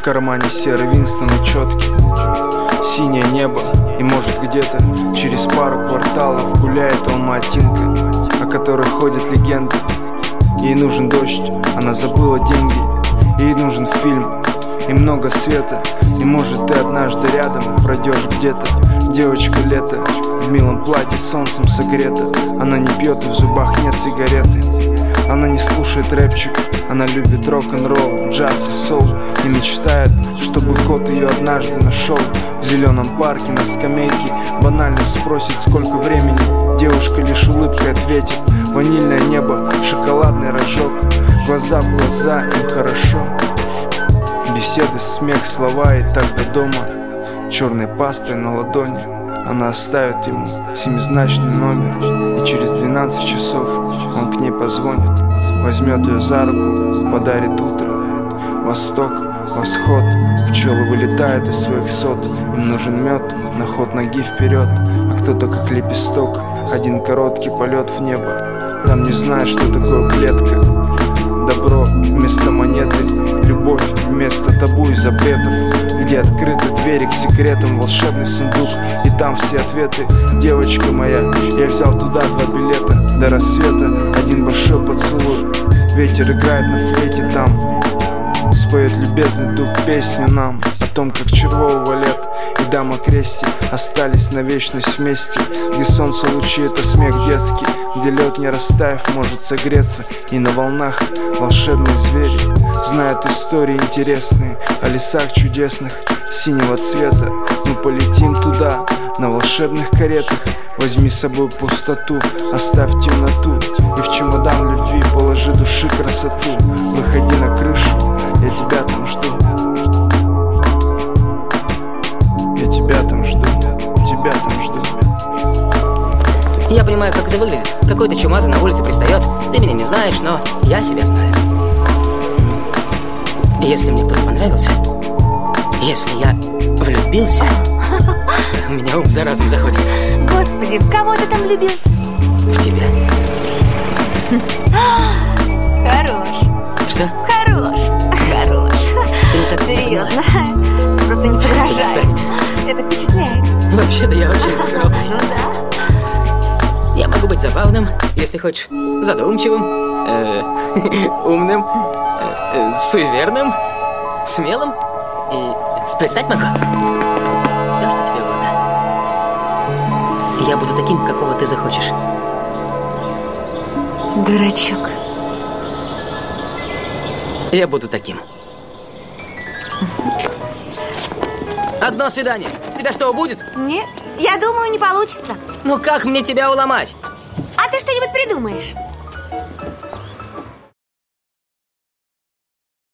В кармане серый Винстон и четкий, синее небо. И может где-то через пару кварталов гуляет алматинка, о которой ходят легенды. Ей нужен дождь, она забыла деньги. Ей нужен фильм и много света. И может ты однажды рядом пройдешь где-то. Девочка лето, в милом платье солнцем согрета. Она не пьет и в зубах нет сигареты. Она не слушает рэпчик, она любит рок-н-ролл, джаз и соул. И мечтает, чтобы кот ее однажды нашел в зеленом парке на скамейке. Банально спросит, сколько времени. Девушка лишь улыбкой ответит: ванильное небо, шоколадный рожок. Глаза в глаза, им хорошо. Беседы, смех, слова и так до дома. Черной пастой на ладони она оставит ему семизначный номер. И через 12 часов он к ней позвонит, возьмет ее за руку, подарит утро. Восток, восход, пчелы вылетают из своих сот. Им нужен мед, на ход ноги вперед. А кто-то как лепесток, один короткий полет в небо. Там не знает, что такое клетка. Добро вместо монеты, любовь вместо табу и запретов. Где открыты двери к секретам, волшебный сундук, и там все ответы. Девочка моя, я взял туда 2 билета. До рассвета один большой поцелуй. Ветер играет на флейте там. Споет любезный дуб песню нам о том, как червового лет и дама крести остались на вечность вместе. Где солнце лучи — это смех детский, где лед, не растаяв, может согреться. И на волнах волшебные звери знают истории интересные о лесах чудесных синего цвета. Мы полетим туда на волшебных каретах. Возьми с собой пустоту, оставь темноту, и в чемодан любви положи души красоту. Выходи на крышу, я тебя там жду. Я тебя там жду, тебя там жду. Я понимаю, как это выглядит. Какой-то чумазый на улице пристает. Ты меня не знаешь, но я себя знаю. Если мне кто-то понравился, если я влюбился, у меня ум за разум заходит. Господи, в кого ты там влюбился? В тебя. Хорош. Что? Хорош. Хорош. Ты не так серьезно. Просто не подражай. Перестань. Это впечатляет. Вообще-то я очень скромный. Ну да. Я могу быть забавным, если хочешь, задумчивым, умным, суеверным, смелым и сплясать могу. Все, что тебе угодно. Я буду таким, какого ты захочешь. Дурачок. Я буду таким. Одно свидание. С тебя что, будет? Нет, я думаю, не получится. Ну как мне тебя уломать? А ты что-нибудь придумаешь?